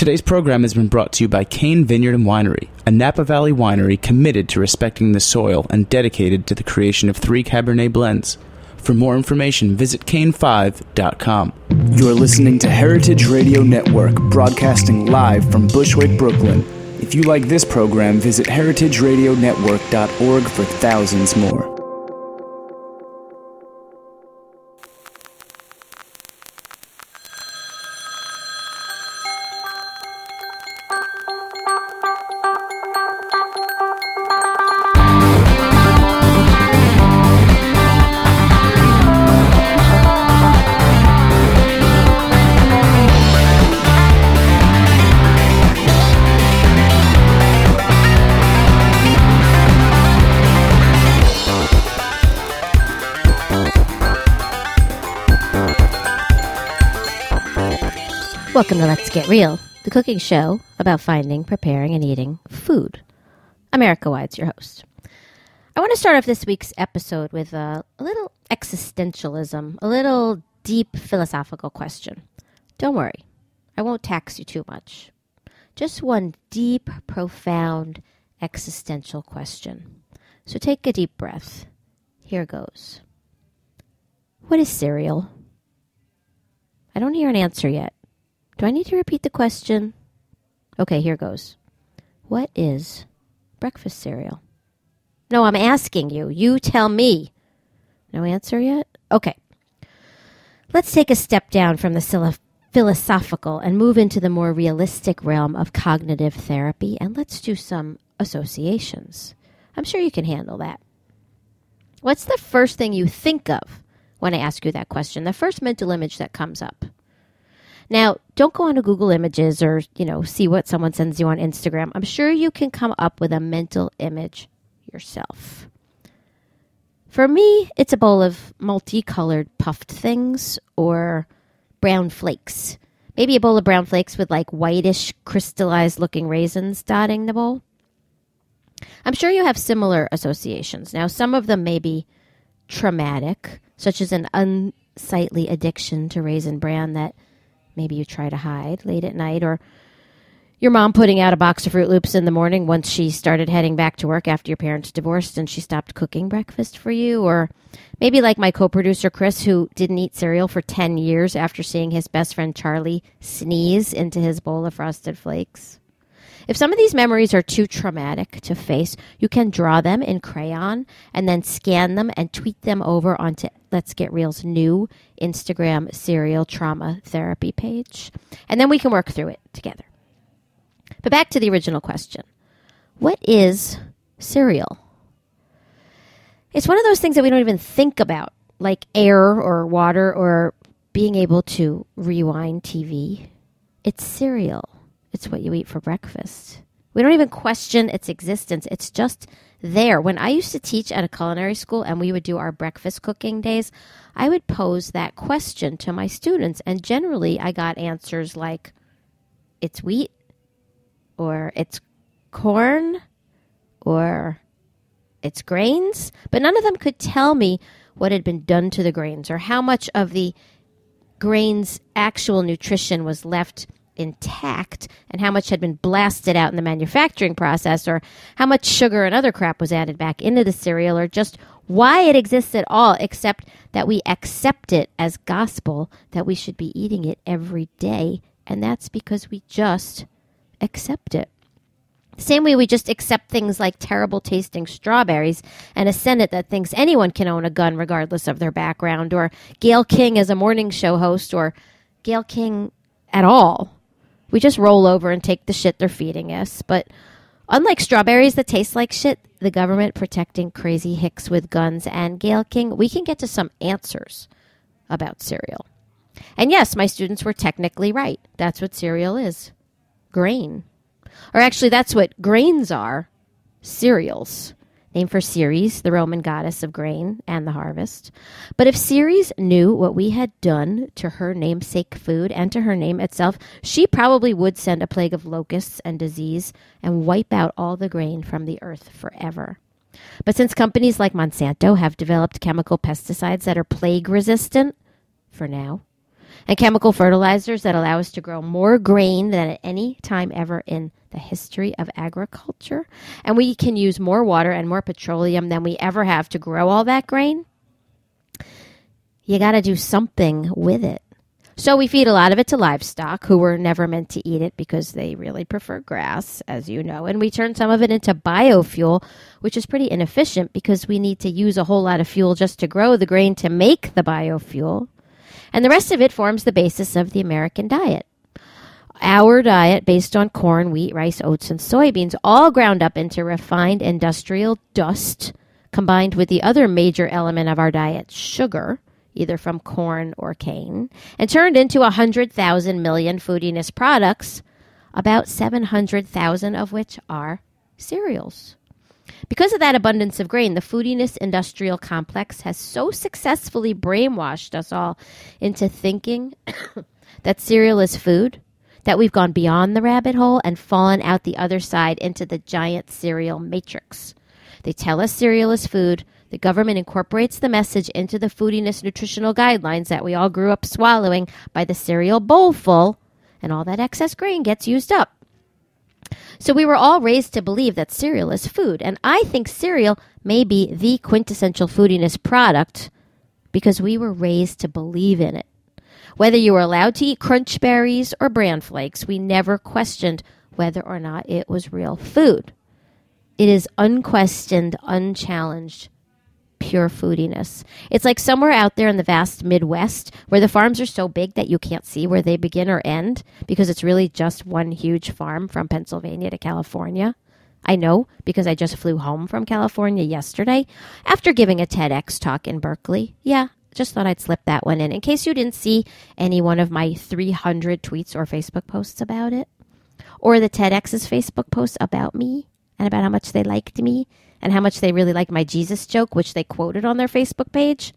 Today's program has been brought to you by Cane Vineyard and Winery, a Napa Valley winery committed to respecting the soil and dedicated to the creation of 3 Cabernet blends. For more information, visit cane5.com. You're listening to Heritage Radio Network, broadcasting live from Bushwick, Brooklyn. If you like this program, visit heritageradionetwork.org for thousands more. Welcome to Let's Get Real, the cooking show about finding, preparing, and eating food. I'm Erica Wides, your host. I want to start off this week's episode with a little existentialism, a little deep philosophical question. Don't worry, I won't tax you too much. Just one deep, profound, existential question. So take a deep breath. Here goes. What is cereal? I don't hear an answer yet. Do I need to repeat the question? Okay, here goes. What is breakfast cereal? No, I'm asking you. You tell me. No answer yet? Okay. Let's take a step down from the philosophical and move into the more realistic realm of cognitive therapy, and let's do some associations. I'm sure you can handle that. What's the first thing you think of when I ask you that question? The first mental image that comes up. Now, don't go on to Google Images or, see what someone sends you on Instagram. I'm sure you can come up with a mental image yourself. For me, it's a bowl of multicolored puffed things or brown flakes. Maybe a bowl of brown flakes with like whitish crystallized looking raisins dotting the bowl. I'm sure you have similar associations. Now, some of them may be traumatic, such as an unsightly addiction to Raisin Bran that maybe you try to hide late at night, or your mom putting out a box of Fruit Loops in the morning once she started heading back to work after your parents divorced and she stopped cooking breakfast for you, or maybe like my co-producer Chris, who didn't eat cereal for 10 years after seeing his best friend Charlie sneeze into his bowl of Frosted Flakes. If some of these memories are too traumatic to face, you can draw them in crayon and then scan them and tweet them over onto Let's Get Real's new Instagram cereal trauma therapy page. And then we can work through it together. But back to the original question. What is cereal? It's one of those things that we don't even think about, like air or water or being able to rewind TV. It's cereal. It's what you eat for breakfast. We don't even question its existence. It's just there. When I used to teach at a culinary school and we would do our breakfast cooking days, I would pose that question to my students. And generally, I got answers like, it's wheat, or it's corn, or it's grains. But none of them could tell me what had been done to the grains or how much of the grains' actual nutrition was left intact and how much had been blasted out in the manufacturing process, or how much sugar and other crap was added back into the cereal, or just why it exists at all, except that we accept it as gospel that we should be eating it every day. And that's because we just accept it. The same way we just accept things like terrible tasting strawberries and a Senate that thinks anyone can own a gun regardless of their background, or Gayle King as a morning show host, or Gayle King at all. We just roll over and take the shit they're feeding us. But unlike strawberries that taste like shit, the government protecting crazy hicks with guns and Gayle King, we can get to some answers about cereal. And yes, my students were technically right. That's what cereal is. Grain. Or actually, that's what grains are. Cereals. Named for Ceres, the Roman goddess of grain and the harvest. But if Ceres knew what we had done to her namesake food and to her name itself, she probably would send a plague of locusts and disease and wipe out all the grain from the earth forever. But since companies like Monsanto have developed chemical pesticides that are plague resistant, for now, and chemical fertilizers that allow us to grow more grain than at any time ever in the history of agriculture. And we can use more water and more petroleum than we ever have to grow all that grain. You got to do something with it. So we feed a lot of it to livestock who were never meant to eat it because they really prefer grass, as you know. And we turn some of it into biofuel, which is pretty inefficient because we need to use a whole lot of fuel just to grow the grain to make the biofuel. And the rest of it forms the basis of the American diet. Our diet based on corn, wheat, rice, oats, and soybeans, all ground up into refined industrial dust, combined with the other major element of our diet, sugar, either from corn or cane, and turned into 100,000 million foodiness products, about 700,000 of which are cereals. Because of that abundance of grain, the foodiness industrial complex has so successfully brainwashed us all into thinking that cereal is food, that we've gone beyond the rabbit hole and fallen out the other side into the giant cereal matrix. They tell us cereal is food. The government incorporates the message into the foodiness nutritional guidelines that we all grew up swallowing by the cereal bowlful, and all that excess grain gets used up. So we were all raised to believe that cereal is food, and I think cereal may be the quintessential foodiness product because we were raised to believe in it. Whether you were allowed to eat Crunch Berries or Bran Flakes, we never questioned whether or not it was real food. It is unquestioned, unchallenged, pure foodiness. It's like somewhere out there in the vast Midwest where the farms are so big that you can't see where they begin or end because it's really just one huge farm from Pennsylvania to California. I know because I just flew home from California yesterday after giving a TEDx talk in Berkeley. Yeah, just thought I'd slip that one in case you didn't see any one of my 300 tweets or Facebook posts about it, or the TEDx's Facebook posts about me and about how much they liked me and how much they really liked my Jesus joke, which they quoted on their Facebook page.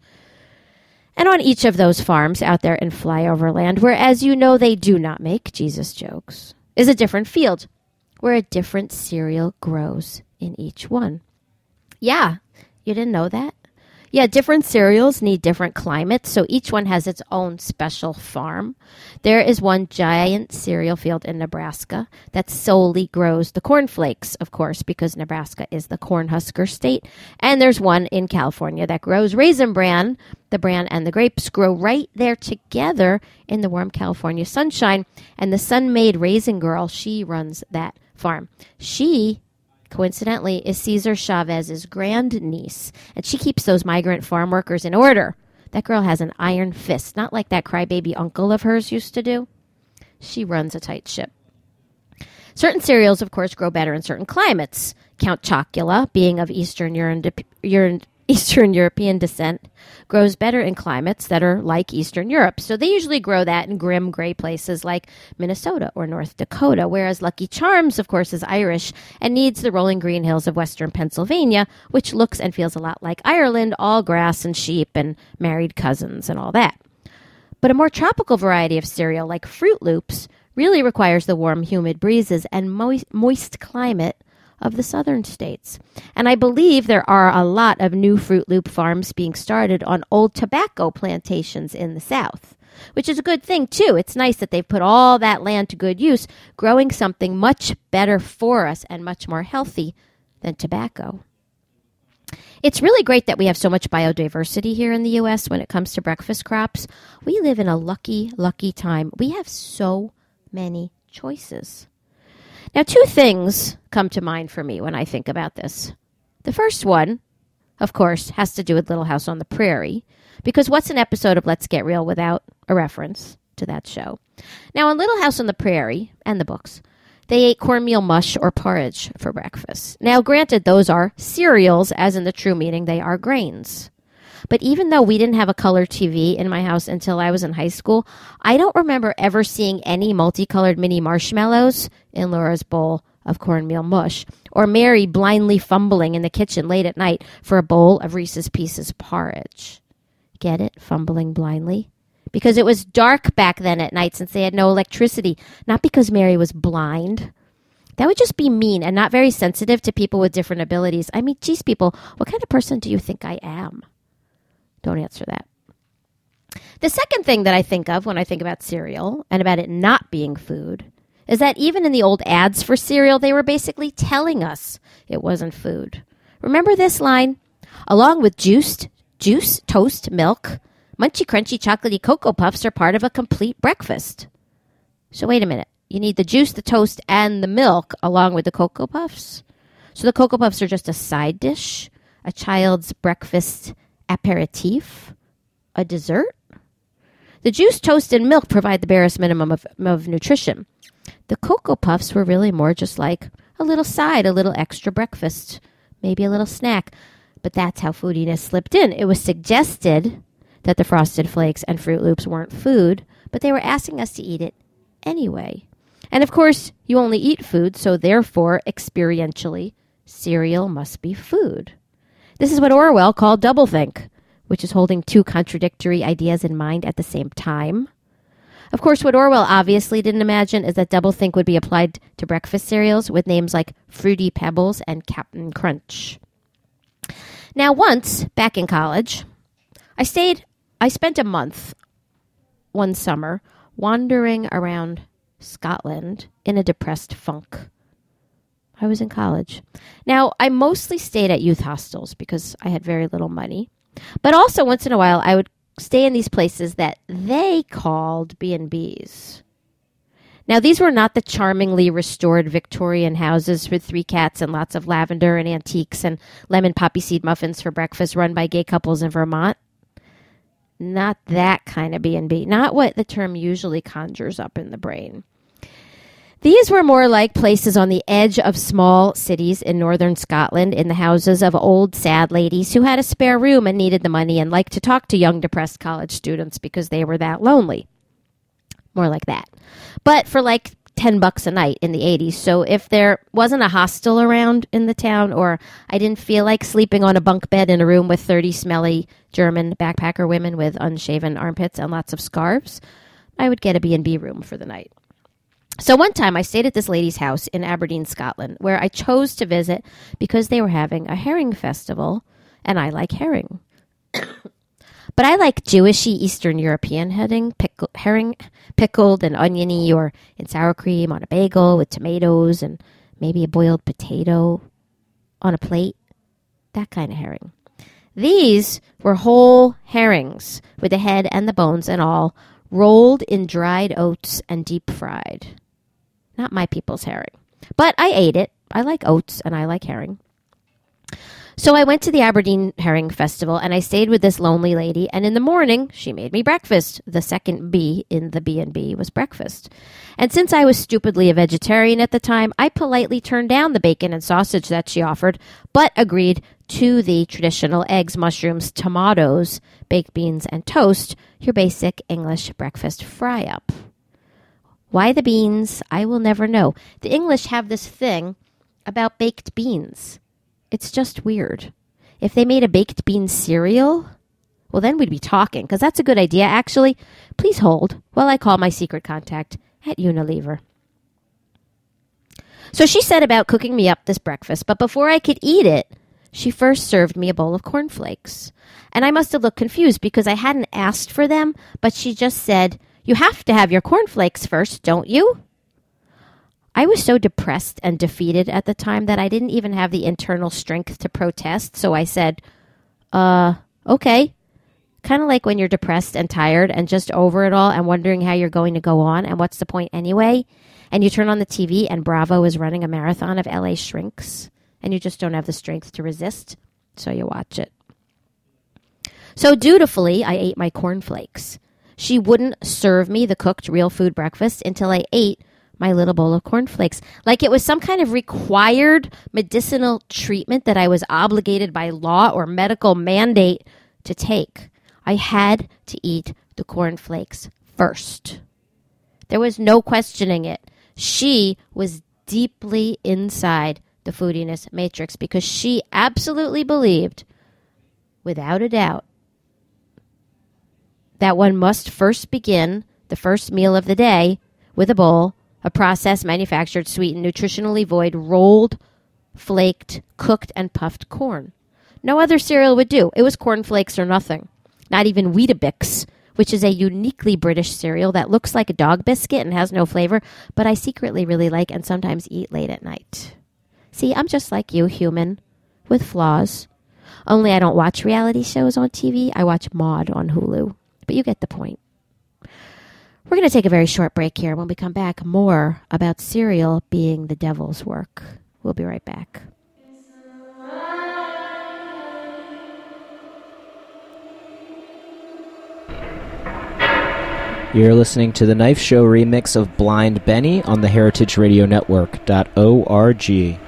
And on each of those farms out there in flyover land, where, as you know, they do not make Jesus jokes, is a different field where a different cereal grows in each one. Yeah, you didn't know that? Yeah, different cereals need different climates, so each one has its own special farm. There is one giant cereal field in Nebraska that solely grows the cornflakes, of course, because Nebraska is the Cornhusker state. And there's one in California that grows Raisin Bran. The bran and the grapes grow right there together in the warm California sunshine. And the Sun-Maid Raisin Girl, she runs that farm. She, coincidentally, is Cesar Chavez's grandniece, and she keeps those migrant farm workers in order. That girl has an iron fist, not like that crybaby uncle of hers used to do. She runs a tight ship. Certain cereals, of course, grow better in certain climates. Count Chocula, being of Eastern European descent, grows better in climates that are like Eastern Europe. So they usually grow that in grim gray places like Minnesota or North Dakota, whereas Lucky Charms, of course, is Irish and needs the rolling green hills of Western Pennsylvania, which looks and feels a lot like Ireland, all grass and sheep and married cousins and all that. But a more tropical variety of cereal like Fruit Loops really requires the warm, humid breezes and moist climate of the southern states. And I believe there are a lot of new Fruit Loop farms being started on old tobacco plantations in the South, which is a good thing, too. It's nice that they've put all that land to good use, growing something much better for us and much more healthy than tobacco. It's really great that we have so much biodiversity here in the U.S. when it comes to breakfast crops. We live in a lucky, lucky time. We have so many choices. Now, two things come to mind for me when I think about this. The first one, of course, has to do with Little House on the Prairie, because what's an episode of Let's Get Real without a reference to that show? Now, in Little House on the Prairie, and the books, they ate cornmeal mush or porridge for breakfast. Now, granted, those are cereals, as in the true meaning they are grains. But even though we didn't have a color TV in my house until I was in high school, I don't remember ever seeing any multicolored mini marshmallows in Laura's bowl of cornmeal mush, or Mary blindly fumbling in the kitchen late at night for a bowl of Reese's Pieces porridge. Get it? Fumbling blindly? Because it was dark back then at night since they had no electricity, not because Mary was blind. That would just be mean and not very sensitive to people with different abilities. I mean, geez, people, what kind of person do you think I am? Don't answer that. The second thing that I think of when I think about cereal and about it not being food is that even in the old ads for cereal, they were basically telling us it wasn't food. Remember this line? Along with juice, toast, milk, munchy, crunchy, chocolatey Cocoa Puffs are part of a complete breakfast. So wait a minute. You need the juice, the toast, and the milk along with the Cocoa Puffs? So the Cocoa Puffs are just a side dish, a child's breakfast aperitif, a dessert? The juice, toast, and milk provide the barest minimum of nutrition. The Cocoa Puffs were really more just like a little side, a little extra breakfast, maybe a little snack. But that's how foodiness slipped in. It was suggested that the Frosted Flakes and Fruit Loops weren't food, but they were asking us to eat it anyway. And of course, you only eat food, so therefore, experientially, cereal must be food. This is what Orwell called doublethink, which is holding two contradictory ideas in mind at the same time. Of course, what Orwell obviously didn't imagine is that doublethink would be applied to breakfast cereals with names like Fruity Pebbles and Captain Crunch. Now, once, back in college, I spent a month one summer wandering around Scotland in a depressed funk. I was in college. Now, I mostly stayed at youth hostels because I had very little money. But also, once in a while, I would stay in these places that they called B&Bs. Now, these were not the charmingly restored Victorian houses with 3 cats and lots of lavender and antiques and lemon poppy seed muffins for breakfast run by gay couples in Vermont. Not that kind of B&B. Not what the term usually conjures up in the brain. These were more like places on the edge of small cities in northern Scotland in the houses of old, sad ladies who had a spare room and needed the money and liked to talk to young, depressed college students because they were that lonely. More like that. But for like $10 a night in the 80s. So if there wasn't a hostel around in the town or I didn't feel like sleeping on a bunk bed in a room with 30 smelly German backpacker women with unshaven armpits and lots of scarves, I would get a B&B room for the night. So one time I stayed at this lady's house in Aberdeen, Scotland, where I chose to visit because they were having a herring festival, and I like herring. But I like Jewishy Eastern European herring, pickled and oniony or in sour cream on a bagel with tomatoes and maybe a boiled potato on a plate. That kind of herring. These were whole herrings with the head and the bones and all, rolled in dried oats and deep fried. Not my people's herring. But I ate it. I like oats and I like herring. So I went to the Aberdeen Herring Festival and I stayed with this lonely lady. And in the morning, she made me breakfast. The second B in the B&B was breakfast. And since I was stupidly a vegetarian at the time, I politely turned down the bacon and sausage that she offered, but agreed to the traditional eggs, mushrooms, tomatoes, baked beans, and toast, your basic English breakfast fry-up. Why the beans? I will never know. The English have this thing about baked beans. It's just weird. If they made a baked bean cereal, well, then we'd be talking, because that's a good idea, actually. Please hold while I call my secret contact at Unilever. So she set about cooking me up this breakfast, but before I could eat it, she first served me a bowl of cornflakes. And I must have looked confused because I hadn't asked for them, but she just said, "You have to have your cornflakes first, don't you?" I was so depressed and defeated at the time that I didn't even have the internal strength to protest, so I said, okay. Kind of like when you're depressed and tired and just over it all and wondering how you're going to go on and what's the point anyway, and you turn on the TV and Bravo is running a marathon of LA Shrinks, and you just don't have the strength to resist, so you watch it. So dutifully, I ate my cornflakes. She wouldn't serve me the cooked real food breakfast until I ate my little bowl of cornflakes, like it was some kind of required medicinal treatment that I was obligated by law or medical mandate to take. I had to eat the cornflakes first. There was no questioning it. She was deeply inside the foodiness matrix because she absolutely believed, without a doubt, that one must first begin the first meal of the day with a bowl of processed, manufactured, sweetened, nutritionally void, rolled, flaked, cooked, and puffed corn. No other cereal would do. It was cornflakes or nothing. Not even Weetabix which is a uniquely British cereal that looks like a dog biscuit and has no flavor, but I secretly really like and sometimes eat late at night. See, I'm just like you, human, with flaws. Only I don't watch reality shows on TV. I watch Maude on Hulu. But you get the point. We're going to take a very short break here. When we come back, more about cereal being the devil's work. We'll be right back. You're listening to the Knife Show remix of Blind Benny on the heritageradionetwork.org.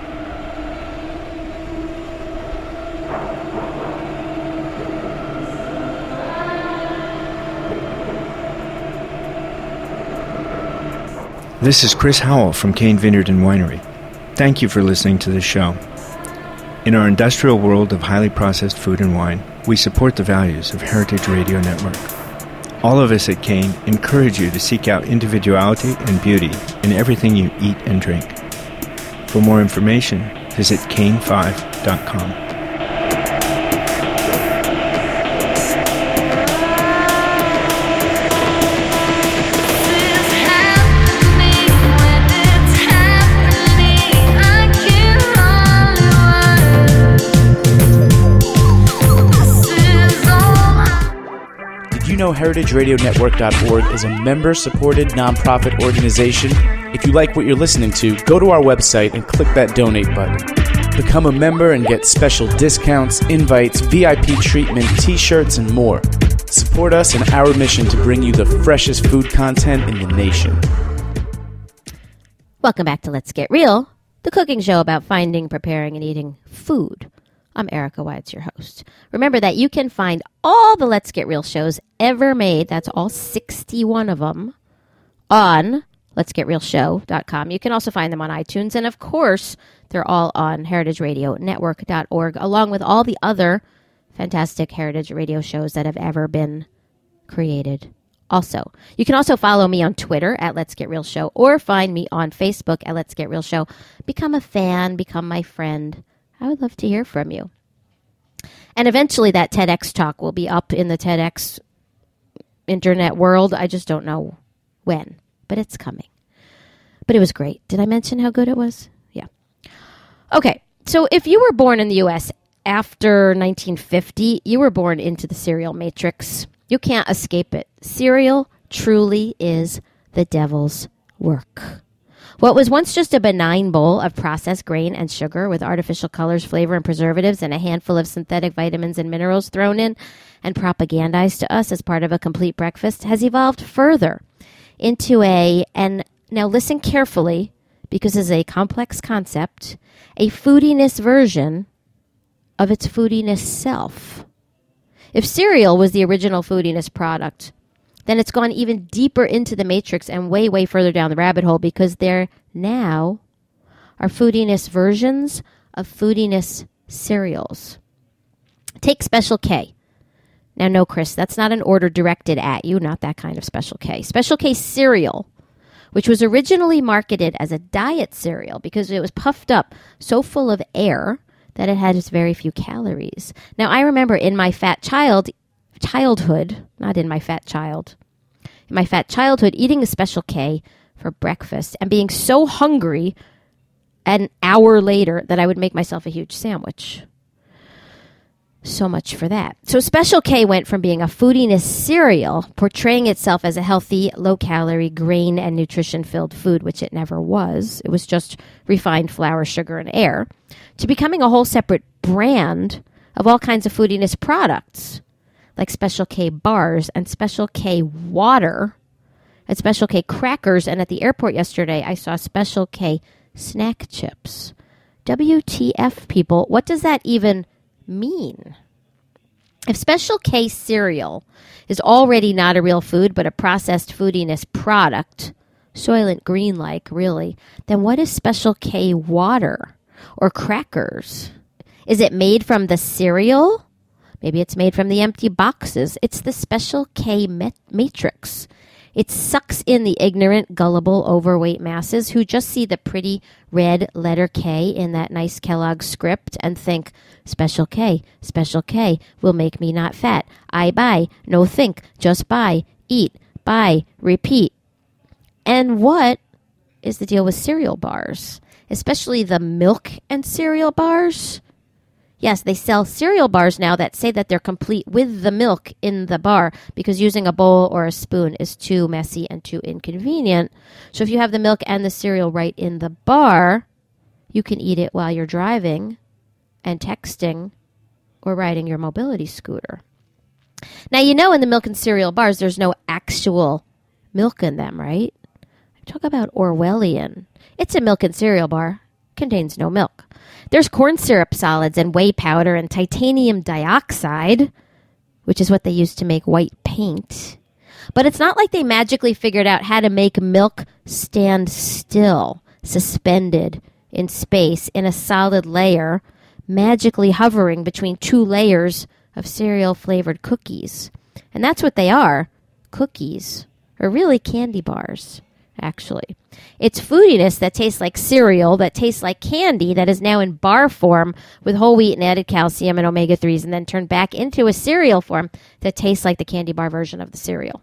This is Chris Howell from Cain Vineyard and Winery. Thank you for listening to this show. In our industrial world of highly processed food and wine, we support the values of Heritage Radio Network. All of us at Cain encourage you to seek out individuality and beauty in everything you eat and drink. For more information, visit cain5.com. You know heritageradionetwork.org is a member-supported nonprofit organization. If you like what you're listening to, go to our website and click that donate button. Become a member and get special discounts, invites, VIP treatment, t-shirts, and more. Support us in our mission to bring you the freshest food content in the nation. Welcome back to Let's Get Real, the cooking show about finding, preparing, and eating food. I'm Erica Wides, your host. Remember that you can find all the Let's Get Real shows ever made, that's all 61 of them, on letsgetrealshow.com. You can also find them on iTunes, and of course, they're all on heritageradionetwork.org, along with all the other fantastic Heritage Radio shows that have ever been created. Also, you can also follow me on Twitter at Let's Get Real Show, or find me on Facebook at Let's Get Real Show. Become a fan, become my friend. I would love to hear from you. And eventually that TEDx talk will be up in the TEDx internet world. I just don't know when, but it's coming. But it was great. Did I mention how good it was? Yeah. Okay, so if you were born in the U.S. after 1950, you were born into the cereal matrix. You can't escape it. Cereal truly is the devil's work. What was once just a benign bowl of processed grain and sugar with artificial colors, flavor, and preservatives and a handful of synthetic vitamins and minerals thrown in and propagandized to us as part of a complete breakfast has evolved further into and now listen carefully because it's a complex concept, a foodiness version of its foodiness self. If cereal was the original foodiness product, then it's gone even deeper into the matrix and way, way further down the rabbit hole because there now are foodiness versions of foodiness cereals. Take Special K. Now, no, Chris, that's not an order directed at you, not that kind of Special K. Special K cereal, which was originally marketed as a diet cereal because it was puffed up so full of air that it had just very few calories. Now, I remember in my childhood, in my fat childhood, eating a Special K for breakfast and being so hungry an hour later that I would make myself a huge sandwich. So much for that. So Special K went from being a foodiness cereal, portraying itself as a healthy, low-calorie, grain and nutrition-filled food, which it never was. It was just refined flour, sugar, and air, to becoming a whole separate brand of all kinds of foodiness products, like Special K bars and Special K water and Special K crackers. And at the airport yesterday, I saw Special K snack chips. WTF, people. What does that even mean? If Special K cereal is already not a real food, but a processed foodiness product, Soylent Green-like, really, then what is Special K water or crackers? Is it made from the cereal? Maybe it's made from the empty boxes. It's the Special K matrix. It sucks in the ignorant, gullible, overweight masses who just see the pretty red letter K in that nice Kellogg script and think, special K will make me not fat. I buy, no think, just buy, eat, buy, repeat. And what is the deal with cereal bars, especially the milk and cereal bars? Yes, they sell cereal bars now that say that they're complete with the milk in the bar because using a bowl or a spoon is too messy and too inconvenient. So if you have the milk and the cereal right in the bar, you can eat it while you're driving and texting or riding your mobility scooter. Now, you know in the milk and cereal bars, there's no actual milk in them, right? Talk about Orwellian. It's a milk and cereal bar. Contains no milk. There's corn syrup solids and whey powder and titanium dioxide, which is what they use to make white paint. But it's not like they magically figured out how to make milk stand still, suspended in space in a solid layer, magically hovering between two layers of cereal-flavored cookies. And that's what they are, cookies, or really candy bars. Actually, it's foodiness that tastes like cereal, that tastes like candy, that is now in bar form with whole wheat and added calcium and omega-3s, and then turned back into a cereal form that tastes like the candy bar version of the cereal.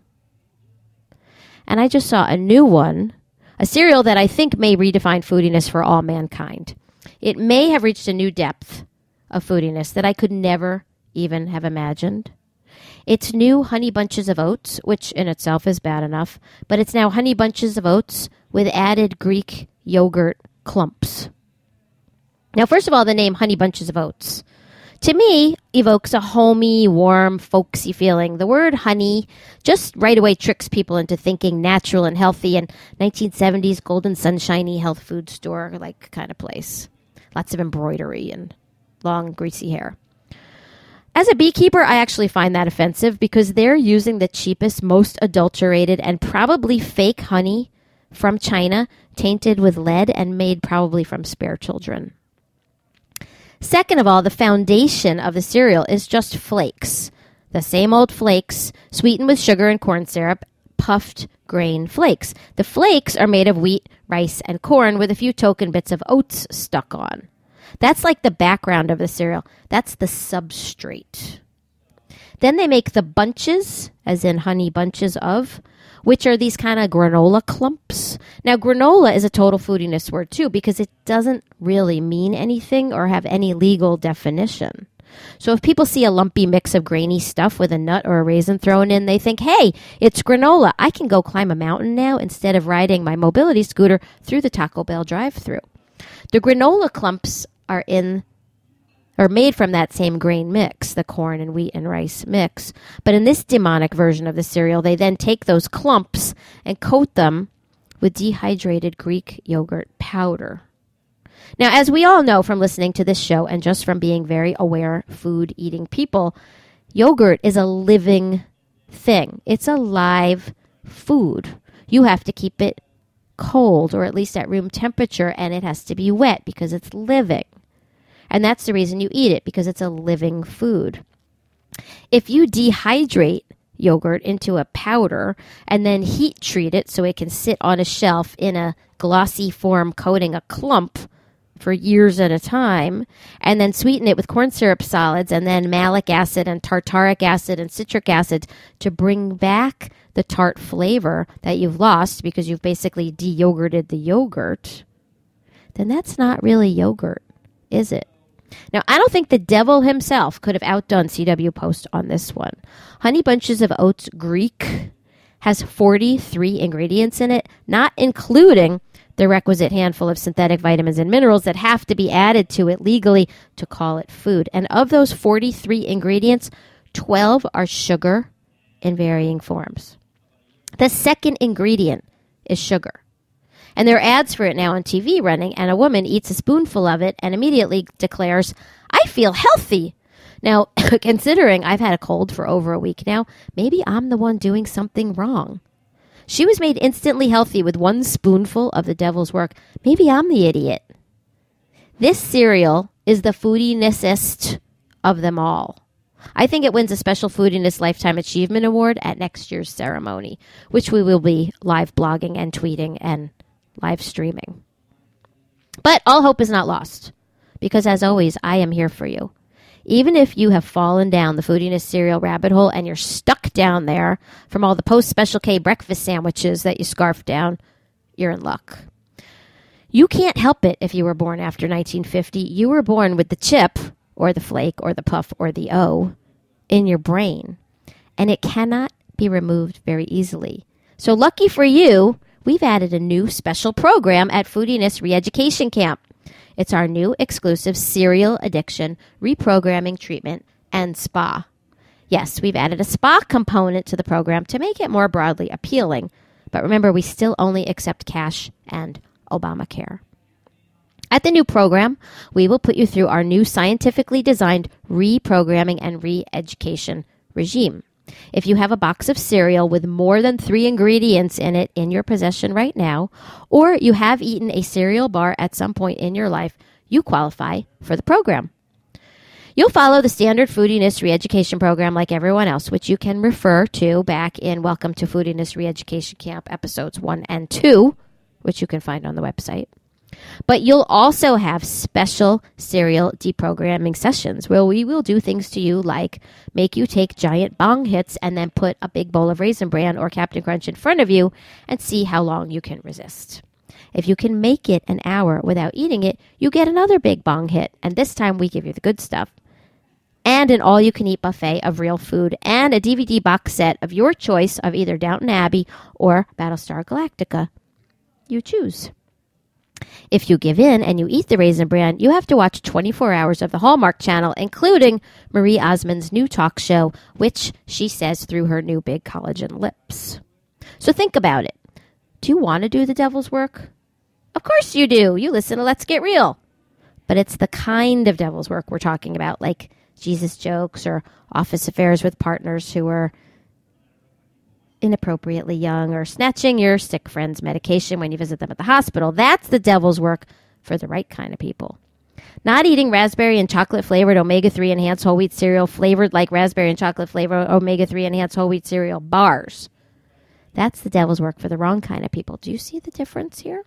And I just saw a new one, a cereal that I think may redefine foodiness for all mankind. It may have reached a new depth of foodiness that I could never even have imagined. It's new Honey Bunches of Oats, which in itself is bad enough, but it's now Honey Bunches of Oats with added Greek yogurt clumps. Now, first of all, the name Honey Bunches of Oats, to me, evokes a homey, warm, folksy feeling. The word honey just right away tricks people into thinking natural and healthy and 1970s golden sunshiny health food store like kind of place. Lots of embroidery and long, greasy hair. As a beekeeper, I actually find that offensive because they're using the cheapest, most adulterated, and probably fake honey from China, tainted with lead and made probably from spare children. Second of all, the foundation of the cereal is just flakes. The same old flakes, sweetened with sugar and corn syrup, puffed grain flakes. The flakes are made of wheat, rice, and corn with a few token bits of oats stuck on. That's like the background of the cereal. That's the substrate. Then they make the bunches, as in honey bunches of, which are these kind of granola clumps. Now, granola is a total foodiness word, too, because it doesn't really mean anything or have any legal definition. So if people see a lumpy mix of grainy stuff with a nut or a raisin thrown in, they think, hey, it's granola. I can go climb a mountain now instead of riding my mobility scooter through the Taco Bell drive-thru. The granola clumps are made from that same grain mix, the corn and wheat and rice mix. But in this demonic version of the cereal, they then take those clumps and coat them with dehydrated Greek yogurt powder. Now, as we all know from listening to this show and just from being very aware food-eating people, yogurt is a living thing. It's a live food. You have to keep it cold, or at least at room temperature, and it has to be wet because it's living. And that's the reason you eat it, because it's a living food. If you dehydrate yogurt into a powder and then heat treat it so it can sit on a shelf in a glossy form coating a clump for years at a time, and then sweeten it with corn syrup solids and then malic acid and tartaric acid and citric acid to bring back the tart flavor that you've lost because you've basically de-yogurted the yogurt, then that's not really yogurt, is it? Now, I don't think the devil himself could have outdone CW Post on this one. Honey Bunches of Oats Greek has 43 ingredients in it, not including the requisite handful of synthetic vitamins and minerals that have to be added to it legally to call it food. And of those 43 ingredients, 12 are sugar in varying forms. The second ingredient is sugar. And there are ads for it now on TV running, and a woman eats a spoonful of it and immediately declares, I feel healthy. Now, considering I've had a cold for over a week now, maybe I'm the one doing something wrong. She was made instantly healthy with one spoonful of the devil's work. Maybe I'm the idiot. This cereal is the foodinessest of them all. I think it wins a Special Foodiness Lifetime Achievement Award at next year's ceremony, which we will be live blogging and tweeting and live streaming. But all hope is not lost, because as always, I am here for you. Even if you have fallen down the foodiness cereal rabbit hole and you're stuck down there from all the post-Special K breakfast sandwiches that you scarfed down, you're in luck. You can't help it if you were born after 1950. You were born with the chip, or the flake, or the puff, or the O in your brain, and it cannot be removed very easily. So lucky for you, we've added a new special program at Foodiness Reeducation Camp. It's our new exclusive cereal addiction reprogramming treatment and spa. Yes, we've added a spa component to the program to make it more broadly appealing. But remember, we still only accept cash and Obamacare. At the new program, we will put you through our new scientifically designed reprogramming and re-education regime. If you have a box of cereal with more than 3 ingredients in it in your possession right now, or you have eaten a cereal bar at some point in your life, you qualify for the program. You'll follow the standard Foodiness Reeducation program like everyone else, which you can refer to back in Welcome to Foodiness Reeducation Camp episodes 1 and 2, which you can find on the website. But you'll also have special cereal deprogramming sessions where we will do things to you like make you take giant bong hits and then put a big bowl of Raisin Bran or Captain Crunch in front of you and see how long you can resist. If you can make it an hour without eating it, you get another big bong hit, and this time we give you the good stuff. And an all-you-can-eat buffet of real food and a DVD box set of your choice of either Downton Abbey or Battlestar Galactica. You choose. If you give in and you eat the Raisin Bran, you have to watch 24 hours of the Hallmark Channel, including Marie Osmond's new talk show, which she says through her new big collagen lips. So think about it. Do you want to do the devil's work? Of course you do. You listen to Let's Get Real. But it's the kind of devil's work we're talking about, like Jesus jokes or office affairs with partners who are inappropriately young, or snatching your sick friend's medication when you visit them at the hospital. That's the devil's work for the right kind of people. Not eating raspberry and chocolate flavored omega-3 enhanced whole wheat cereal flavored like raspberry and chocolate flavored omega-3 enhanced whole wheat cereal bars. That's the devil's work for the wrong kind of people. Do you see the difference here?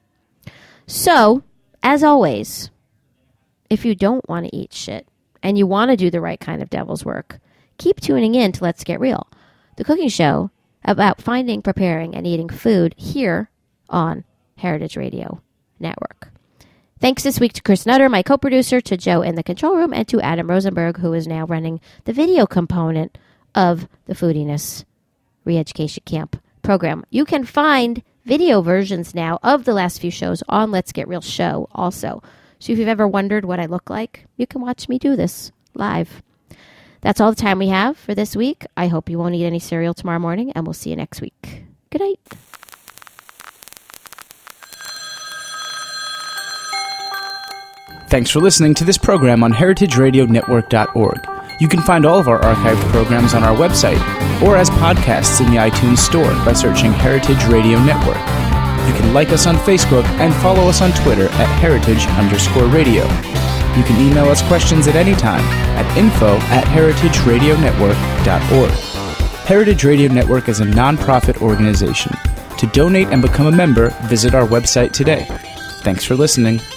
So, as always, if you don't want to eat shit and you want to do the right kind of devil's work, keep tuning in to Let's Get Real, the cooking show about finding, preparing, and eating food here on Heritage Radio Network. Thanks this week to Chris Nutter, my co-producer, to Joe in the control room, and to Adam Rosenberg, who is now running the video component of the Foodiness Reeducation Camp program. You can find video versions now of the last few shows on Let's Get Real Show also. So if you've ever wondered what I look like, you can watch me do this live. That's all the time we have for this week. I hope you won't eat any cereal tomorrow morning, and we'll see you next week. Good night. Thanks for listening to this program on heritageradionetwork.org. You can find all of our archived programs on our website or as podcasts in the iTunes Store by searching Heritage Radio Network. You can like us on Facebook and follow us on Twitter at @heritage_radio. You can email us questions at any time at info@heritageradionetwork.org. Heritage Radio Network is a non-profit organization. To donate and become a member, visit our website today. Thanks for listening.